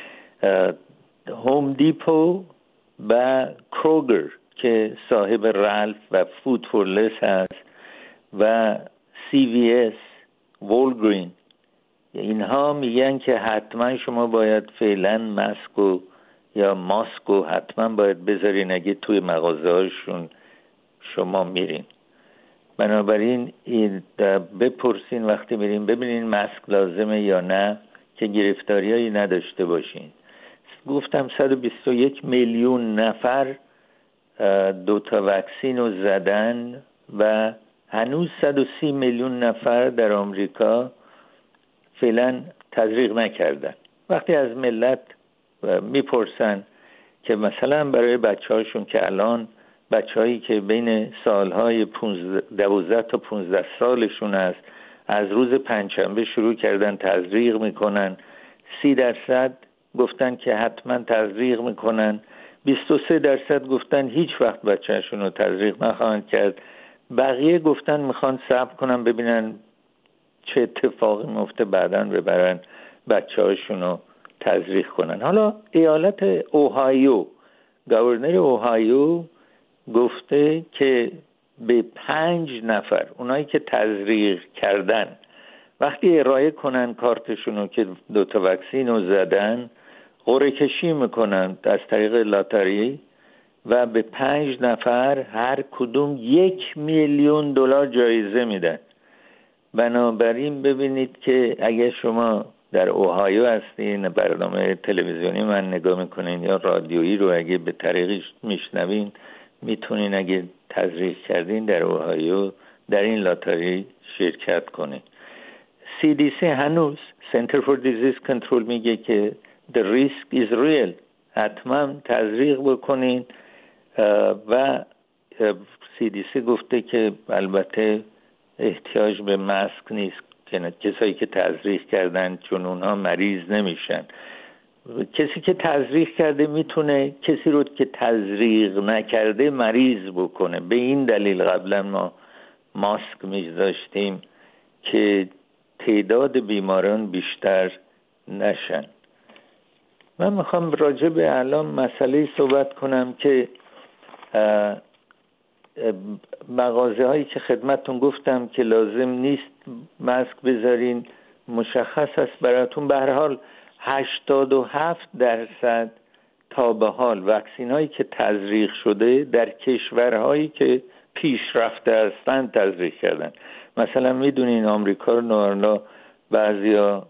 هوم دیپو و کروگر که صاحب رالف و فود فور لس هست و CVS، وولگرین، اینها میگن که حتما شما باید فعلا ماسک یا ماسک حتما باید بذارین اگه توی مغازه هاشون شما میرین. بنابراین بپرسین وقتی میرین ببینین ماسک لازمه یا نه که گرفتاریایی نداشته باشین. گفتم 121 میلیون نفر 2 واکسین رو زدن و هنوز 130 میلیون نفر در آمریکا فعلا تزریق نکردن. وقتی از ملت میپرسن که مثلا برای بچه‌هاشون که الان بچه‌هایی که بین سالهای 12 تا 15 سالشون است از روز پنجشنبه شروع کردن تزریق میکنن، 30% گفتن که حتما تزریق میکنن، 23% گفتن هیچ وقت بچه‌شون رو تزریق نخواهند کرد، بقیه گفتن میخوان صبر کنن ببینن چه اتفاقی میفته بعداً ببرن بچه‌هاشون رو تزریق کنن. حالا ایالت اوهایو، گورنر اوهایو گفته که به 5 نفر اونایی که تزریق کردن وقتی ارائه کنن کارتشون رو که 2 واکسین رو زدن قرعه کشی میکنن از طریق لاتاری و به 5 نفر هر کدوم $1,000,000 جایزه میدن. بنابراین ببینید که اگه شما در اوهایو هستین برنامه تلویزیونی من نگاه میکنین یا رادیویی رو اگه به طریقش میشنوین میتونین اگه تزریق کردین در اوهایو در این لاتاری شرکت کنین. CDC هنوز Center for Disease Control میگه که the risk is real، حتما تزریق بکنین و CDC گفته که البته احتیاج به ماسک نیست که کسایی که تزریق کردن چون اونها مریض نمیشن. کسی که تزریق کرده میتونه کسی رو که تزریق نکرده مریض بکنه. به این دلیل قبلا ما ماسک میذاشتیم که تعداد بیماران بیشتر نشن. من میخوام راجع به الان مسئله صحبت کنم که مغازه هایی که خدمتتون گفتم که لازم نیست ماسک بذارین مشخص است براتون. به هر حال 87% تا به حال واکسین هایی که تزریق شده در کشورهایی که پیشرفته هستند تزریق کردن. مثلا میدونین آمریکا رو نورلا بعضیا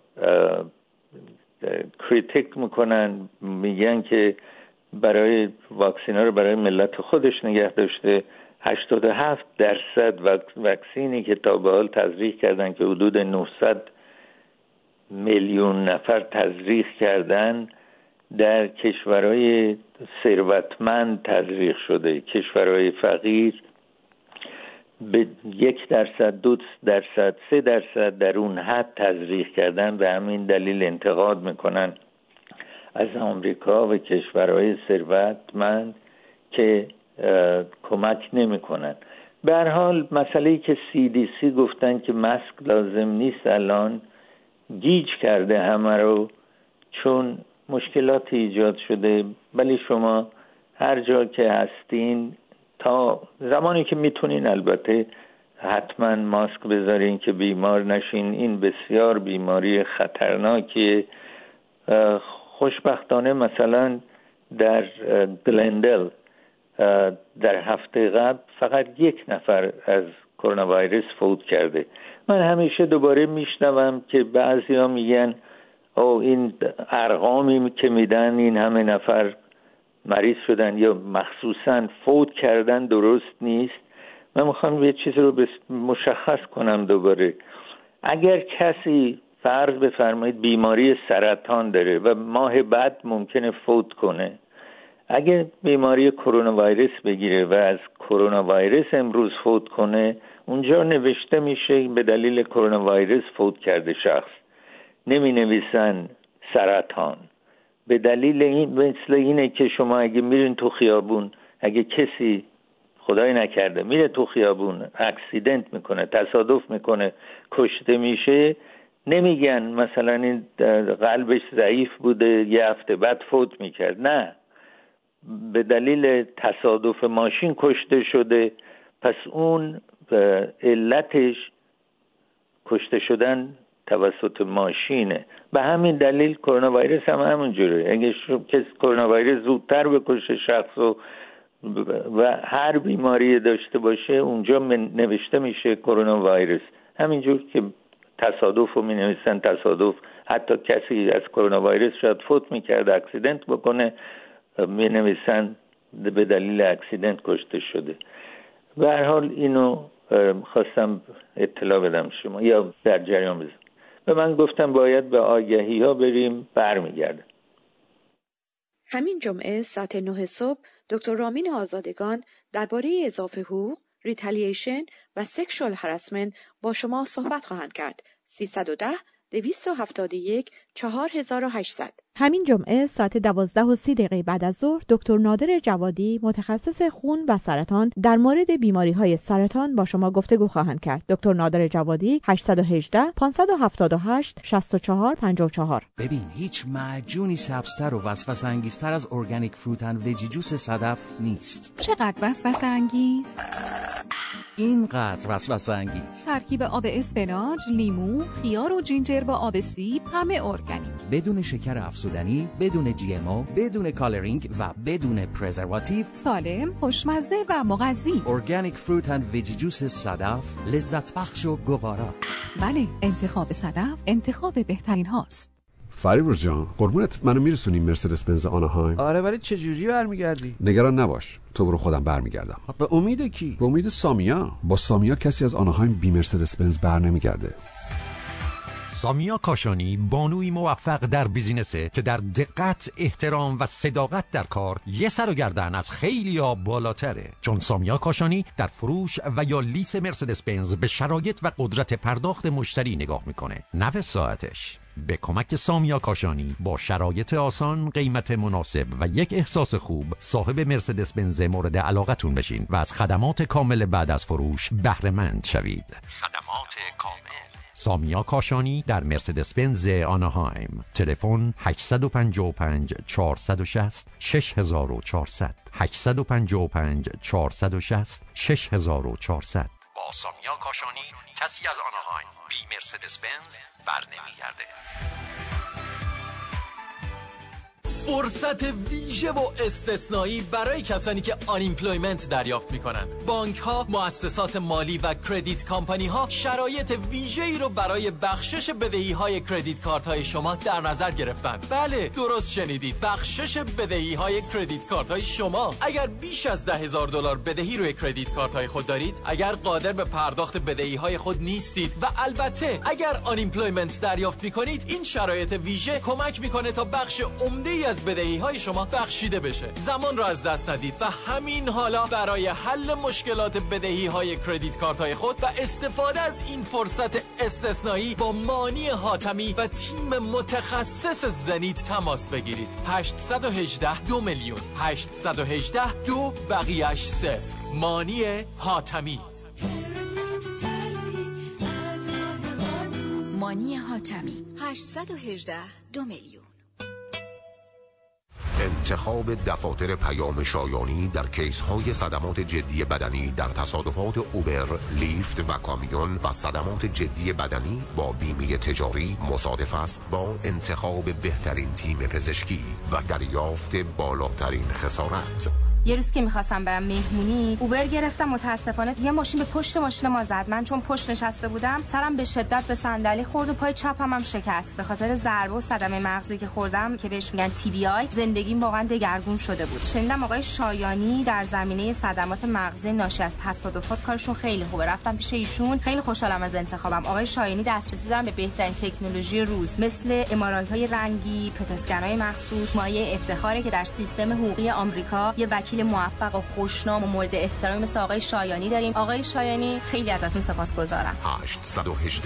کریتیک میکنن، میگن که برای واکسین ها رو برای ملت خودش نگه داشته. 87% واکسینی که تا به حال تزریق کردن که حدود 900 میلیون نفر تزریق کردن در کشورهای ثروتمند تزریق شده. کشورهای فقیر به 1%، 2%، 3% در اون حد تزریق کردن. به همین دلیل انتقاد میکنن از آمریکا و کشورهای ثروتمند که کمک نمیکنن. به هر حال مسئله‌ای که CDC گفتن که ماسک لازم نیست الان گیج کرده همه رو، چون مشکلات ایجاد شده. ولی شما هر جا که هستین تا زمانی که میتونین البته حتما ماسک بذارین که بیمار نشین. این بسیار بیماری خطرناکیه. خوشبختانه مثلا در گلندل در هفته قبل فقط 1 نفر از کرونا ویروس فوت کرده. من همیشه دوباره میشنوم که بعضیا میگن این ارقامی که میدن این همه نفر مریض شدن یا مخصوصا فوت کردن درست نیست. من میخوام یه چیز رو مشخص کنم دوباره. اگر کسی فرض بفرمایید بیماری سرطان داره و ماه بعد ممکنه فوت کنه، اگر بیماری کرونا ویروس بگیره و از کرونا ویروس امروز فوت کنه، اونجا نوشته میشه به دلیل کرونا ویروس فوت کرده شخص، نمی نویسن سرطان. به دلیل این مثل اینه که شما اگه میرین تو خیابون اگه کسی خدای نکرده میره تو خیابون اکسیدنت میکنه، تصادف میکنه، کشته میشه، نمیگن مثلا این قلبش ضعیف بوده یه هفته بعد فوت میکرد. نه، به دلیل تصادف ماشین کشته شده. پس اون علتش کشته شدن توسط ماشینه. به همین دلیل کرونا ویروس هم همون جوره. اگه کسی کرونا ویروس زودتر بکشه شخص و هر بیماری داشته باشه اونجا نوشته میشه کرونا ویروس. همینجور که تصادف رو می نویسن تصادف، حتی کسی از کرونا ویروس شاید فوت میکرد اکسیدنت بکنه می نویسن به دلیل اکسیدنت کشته شده. به هر حال اینو خواستم اطلاع بدم شما یا در جریان بزن. به من گفتم باید به آگهی ها بریم، برمیگردم. همین جمعه ساعت 9 صبح دکتر رامین آزادگان درباره اضافه حقوق، ریتالییشن و سکشوال هراسمنت با شما صحبت خواهند کرد. 310-271-4800. همین جمعه ساعت 12:30 بعد از ظهر دکتر نادر جوادی متخصص خون و سرطان در مورد بیماری‌های سرطان با شما گفتگو خواهند کرد. دکتر نادر جوادی 818-578-6454. ببین هیچ معجونی سبزتر و وسوسه انگیزتر از ارگانیک فروت اند ویجی جوس صدف نیست. چقدر وسوسه انگیز؟ اینقدر وسوسه انگیز. ترکیب آب اسفناج، لیمو، خیار و جینجر با آب سیب، همه ارگانیک. بدون شکر افزودنی، بدون جی ام او، بدون کالرینگ و بدون پرزرواتیو. سالم، خوشمزه و مغذی. ارگانیک فروت اند ویجی جوس صدف، لذت بخش و گوارا. بله، انتخاب صدف انتخاب بهترین هاست. فریبرز جان، قربونت منو میرسونی مرسدس بنز آناهایم؟ آره، ولی چه جوری برمیگردی؟ نگران نباش، تو برو، خودم برمیگردم. به امید کی؟ به امید سامیا. با سامیا کسی از آناهایم بی مرسدس بنز برنمیگرده. سامیا کاشانی بانوی موفق در بیزینسه که در دقت، احترام و صداقت در کار یه سر و گردن از خیلی‌ها بالاتره. چون سامیا کاشانی در فروش و یا لیس مرسدس بنز به شرایط و قدرت پرداخت مشتری نگاه میکنه، نه به ساعتش. به کمک سامیا کاشانی با شرایط آسان، قیمت مناسب و یک احساس خوب صاحب مرسدس بنز مورد علاقتون بشین و از خدمات کامل بعد از فروش بهره مند شوید. خدمات کامل سامیا کاشانی در مرسدس بنز آناهایم. تلفن 855 460 6400 855 460 6400. با سامیا کاشانی کسی از آناهایم بی مرسدس بنز بر نمیگرده. فرصت ویژه و استثنایی برای کسانی که آنیمپلویمنت دریافت می‌کنند. بانک‌ها، مؤسسات مالی و کردیت کمپانی‌ها شرایط ویژه‌ای رو برای بخشش بدهی‌های کردیت کارت‌های شما در نظر گرفتند. بله، درست شنیدید. بخشش بدهی‌های کردیت کارت‌های شما. اگر بیش از $10,000 بدهی روی کردیت کارت‌های خود دارید، اگر قادر به پرداخت بدهی‌های خود نیستید و البته اگر آنیمپلویمنت دریافت می‌کنید، این شرایط ویژه کمک می‌کنه تا بخش عمده‌ای از بدهی‌های شما بخشیده بشه. زمان را از دست ندید و همین حالا برای حل مشکلات بدهی‌های کردیت کارت‌های خود و استفاده از این فرصت استثنایی با مانی حاتمی و تیم متخصص زنیت تماس بگیرید. 818 $2 میلیون 818 2 بقیه‌اش 0. مانی حاتمی. مانی حاتمی 818 $2 میلیون. انتخاب دفاتر پیام شایانی در کیس‌های صدمات جدی بدنی در تصادفات اوبر، لیفت و کامیون و صدمات جدی بدنی با بیمه تجاری مصادف است با انتخاب بهترین تیم پزشکی و دریافت بالاترین خسارت. یه روز که میخواستم برم مهمونی اوبر گرفتم، متاسفانه یه ماشین به پشت ماشین ما زد. من چون پشت نشسته بودم سرم به شدت به صندلی خورد و پای چپم هم شکست. به خاطر ضربه و صدمه مغزی که خوردم که بهش میگن TBI زندگیم واقعا دگرگون شده بود. شنیدم آقای شایانی در زمینه صدمات مغزی ناشی از تصادفات کارشون خیلی خوبه. رفتم پیش ایشون، خیلی خوشحالم از انتخابم. آقای شایانی دسترسی دارن به بهترین تکنولوژی روز، مثل MRI رنگی، پت اسکن‌های مخصوص. مایه افتخاره که در سیستم حقوقی آمریکا یه وکیل موفق و خوشنام و مورد احترامی مثل آقای شایانی داریم. آقای شایانی خیلی ازتون سپاسگزارم. 818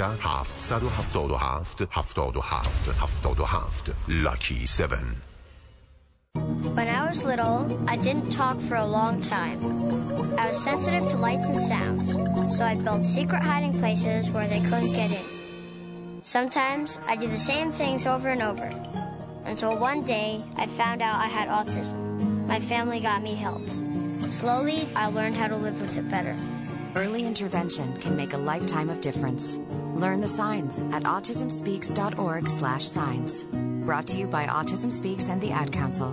777 77 77 لاکی 7. When I was little, I didn't talk for a long time. I was sensitive to lights and sounds, so I'd build secret hiding places where they couldn't get in. Sometimes I'd do the same things over and over, until one day I found out I had autism. My family got me help. Slowly, I learned how to live with it better. Early intervention can make a lifetime of difference. Learn the signs at autismspeaks.org/signs. Brought to you by Autism Speaks and the Ad Council.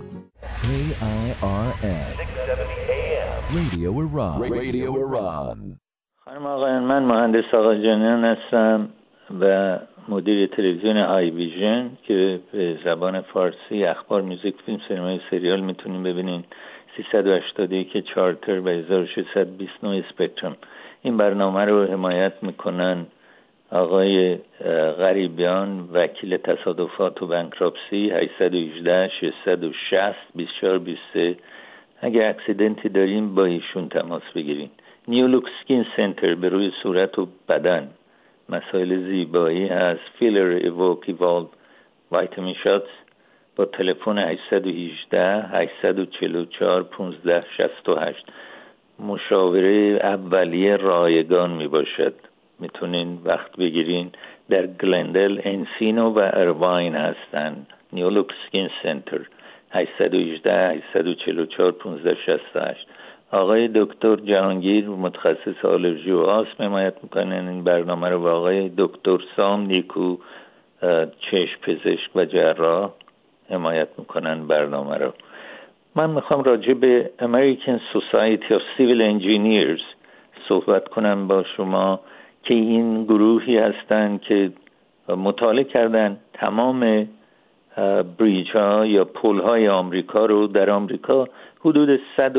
KIRN 670 AM Radio Iran. Radio Iran. خانم آقایان، من مهندس آقاجانیان هستم و مدیر تلویزیون آی ویژن که به زبان فارسی اخبار، موزیک، فیلم، سینمای، سریال میتونین ببینین. 381 چارتر و 1629 اسپکترم. این برنامه رو حمایت میکنن آقای غریبیان، وکیل تصادفات و بانکراپسی، 818 660 2423. اگه اکسیدنتی داریم با ایشون تماس بگیرین. نیولوک سکین سنتر به روی صورت و بدن، مسائل زیبایی هست. فیلر ایووک ایوالو ویتامین شاتس با تلفن 818 844 1568. مشاوره اولیه رایگان می باشد. میتونین وقت بگیرین. در گلندل، انسینو و ارواین هستن. نیولوک سکین سنتر 818 844 1568. آقای دکتر جهانگیر متخصص آلرژی و آسم حمایت میکنن این برنامه رو. و آقای دکتر سام نیکو چشم پزشک و جراح حمایت میکنن برنامه رو. من میخوام راجع به American Society of Civil Engineers صحبت کنم با شما که این گروهی هستن که مطالعه کردن تمام بریج ها یا پل های آمریکا رو. در آمریکا حدود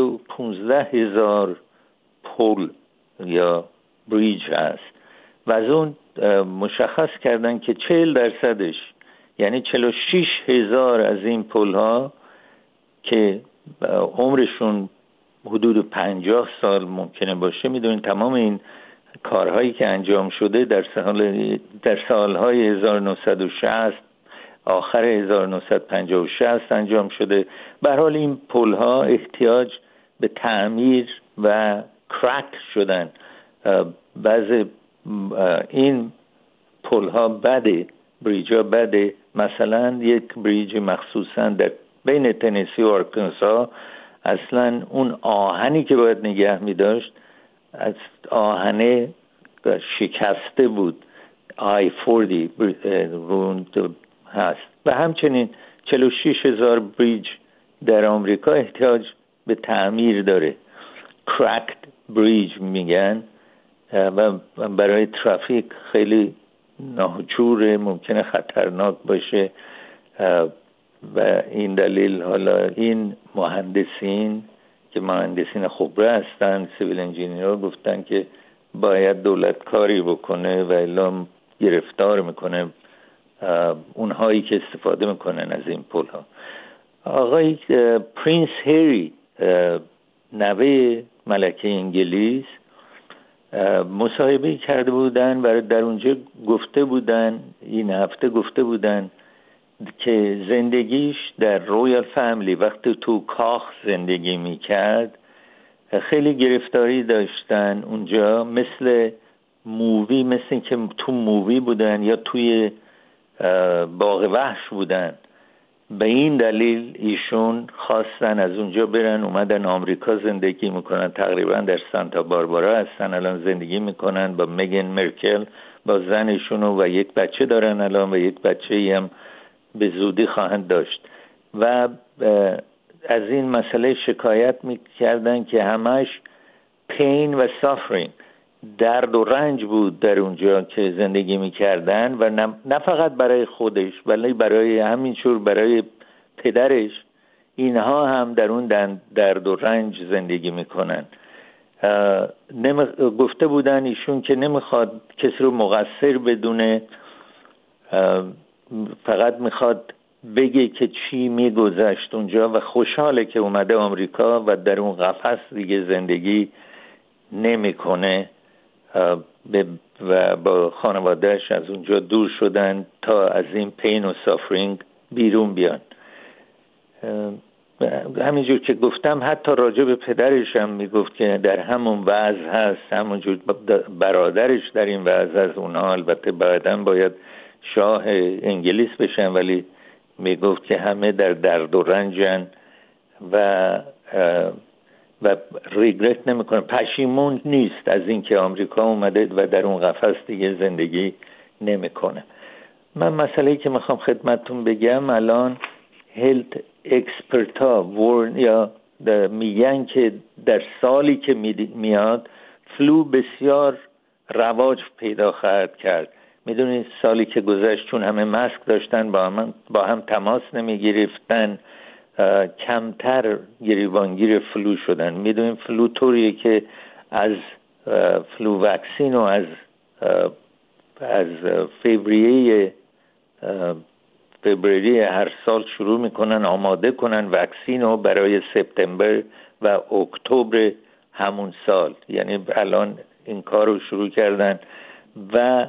115,000 پل یا بریج هست و از اون مشخص کردن که 40%، یعنی 46,000 از این پل ها که عمرشون حدود 50 سال ممکنه باشه، میدونین تمام این کارهایی که انجام شده در سالهای 1960 آخر 1950 انجام شده. به هر حال این پل‌ها احتیاج به تعمیر و کرک شدن. بعضی این پل‌ها بده، بریج‌ها بده. مثلا یک بریج مخصوصا در بین تنسی و آرکانسا، اصلا اون آهنی که باید نگه می داشت از آهنه شکسته بود. I-40 هست. و همچنین 46,000 بریج در آمریکا احتیاج به تعمیر داره. کرکت بریج میگن و برای ترافیک خیلی ناجوره، ممکنه خطرناک باشه. و این دلیل حالا این مهندسین که مهندسین خبره هستن، سیویل انجینیر، گفتن که باید دولت کاری بکنه و الا گرفتار میکنه اونهایی که استفاده میکنن از این پل ها. آقای پرنس هری، نوه ملکه انگلیس، مصاحبه کرده بودن و در اونجا گفته بودن، این هفته گفته بودن که زندگیش در رویال فامیلی وقتی تو کاخ زندگی میکرد خیلی گرفتاری داشتن اونجا، مثل مووی، مثل که تو مووی بودن یا توی باغ وحش بودن. به این دلیل ایشون خواستن از اونجا برن، اومدن آمریکا زندگی میکنن. تقریبا در سانتا باربارا هستن الان، زندگی میکنن با میگن مرکل، با زنشون و یک بچه دارن الان و یک بچه‌ای هم به زودی خواهند داشت. و از این مسئله شکایت میکردن که همش پین و سافرینگ، درد و رنج بود در اونجا که زندگی میکردن و نه فقط برای خودش ولی برای همینجور برای پدرش. اینها هم در اون درد و رنج زندگی میکنن. گفته بودن ایشون که نمیخواد کسی رو مقصر بدونه، فقط میخواد بگه که چی میگذشت اونجا و خوشحاله که اومده آمریکا و در اون قفس دیگه زندگی نمیکنه و با خانوادهش از اونجا دور شدن تا از این پین و سافرینگ بیرون بیان. همینجور که گفتم حتی راجع به پدرش هم میگفت که در همون وضع هست، همونجور برادرش در این وضع هست. اونها البته بعداً باید شاه انگلیس بشن، ولی میگفت که همه در درد و رنجن و ریگرت نمیکنه، پشیمون نیست از اینکه آمریکا اومده و در اون قفس دیگه زندگی نمیکنه. من مسئله‌ای که میخوام خدمتتون بگم الان هلت اکسپرتا یا میگن که در سالی که میاد فلو بسیار رواج پیدا خواهد کرد. میدونید سالی که گذشت چون همه ماسک داشتن با هم تماس نمیگرفتن، کمتر گریبانگیر فلو شدن. میدونید فلو طوریه که از فلو واکسین و از فوریه هر سال شروع میکنن آماده کنن واکسین رو برای سپتامبر و اکتبر همون سال. یعنی الان این کار رو شروع کردن و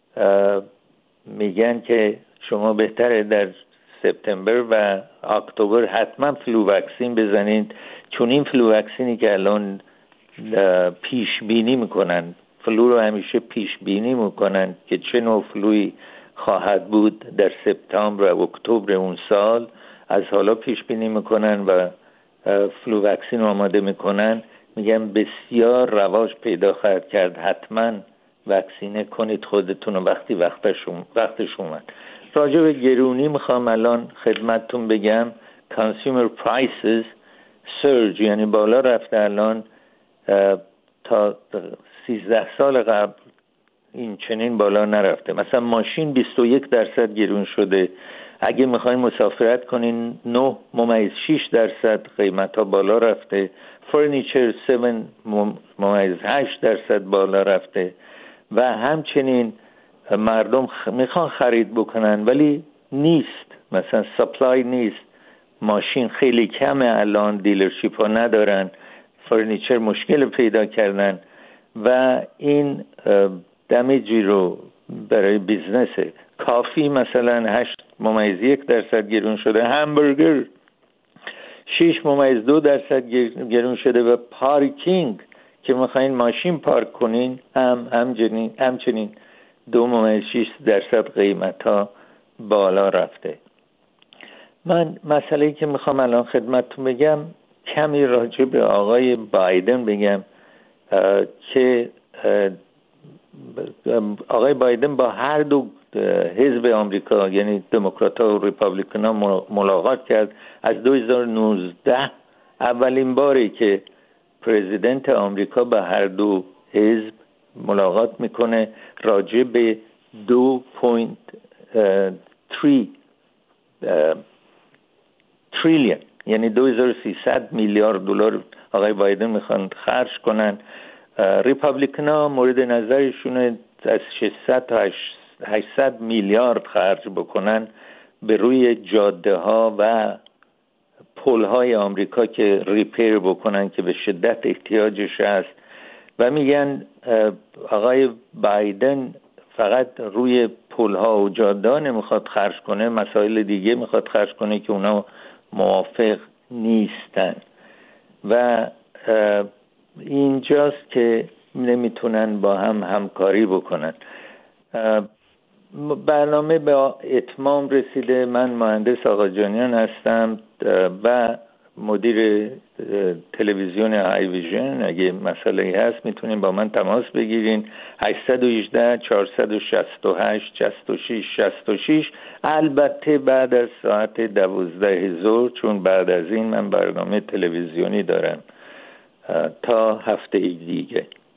میگن که شما بهتره در سپتامبر و اکتبر حتما فلو واکسین بزنید، چون این فلو واکسینی که الان پیش بینی میکنن، فلو رو همیشه پیش بینی میکنن که چه نوع فلوی خواهد بود در سپتامبر و اکتبر اون سال، از حالا پیش بینی میکنن و فلو واکسین آماده میکنن. میگن بسیار رواج پیدا خواهد کرد، حتما واکسینه کنید خودتون و وقتش اومد. راجع به گرونی میخوام الان خدمتتون بگم consumer prices surge، یعنی بالا رفته. الان تا 13 سال قبل این چنین بالا نرفته. مثلا ماشین 21% گرون شده، اگه میخواین مسافرت کنین 9.6% قیمت ها بالا رفته، فرنیچر 7.8% بالا رفته و همچنین مردم میخوان خرید بکنن ولی نیست، مثلا سپلای نیست، ماشین خیلی کمه الان، دیلرشیپ ها ندارن، فرنیچر مشکل پیدا کردن و این دمیجی رو برای بیزنسه. کافی مثلا 8.1% گرون شده، همبرگر 6.2% گرون شده و پارکینگ که میخواین ماشین پارک کنین همچنین 2.6% قیمت ها بالا رفته. من مسئله‌ای که میخوام الان خدمتتون بگم کمی راجع به آقای بایدن بگم که آقای بایدن با هر دو حزب آمریکا یعنی دموکرات‌ها و ریپابلیکان‌ها ملاقات کرد. از 2019 اولین باری که پرزیدنت آمریکا با هر دو حزب ملاقات میکنه راجع به 2.3 تریلیون یعنی 2300 میلیارد دلار آقای بایدن میخوان خرج کنن. ریپابلیکان‌ها مورد نظرشون از 600 تا 800 میلیارد خرج بکنن به روی جاده ها و پل های آمریکا که ریپیر بکنن که به شدت احتیاجش هست و میگن آقای بایدن فقط روی پل ها و جاده ها نمیخواد خرج کنه، مسائل دیگه میخواد خرج کنه که اونا موافق نیستن و اینجاست که نمیتونن با هم همکاری بکنن. برنامه به اتمام رسیده. من مهندس آقاجانیان هستم و مدیر تلویزیون های ویژن. اگه مسئله‌ای هست میتونین با من تماس بگیرین 818 468 66 66. البته بعد از ساعت 12 ظهر، چون بعد از این من برنامه تلویزیونی دارم. تا هفته دیگه.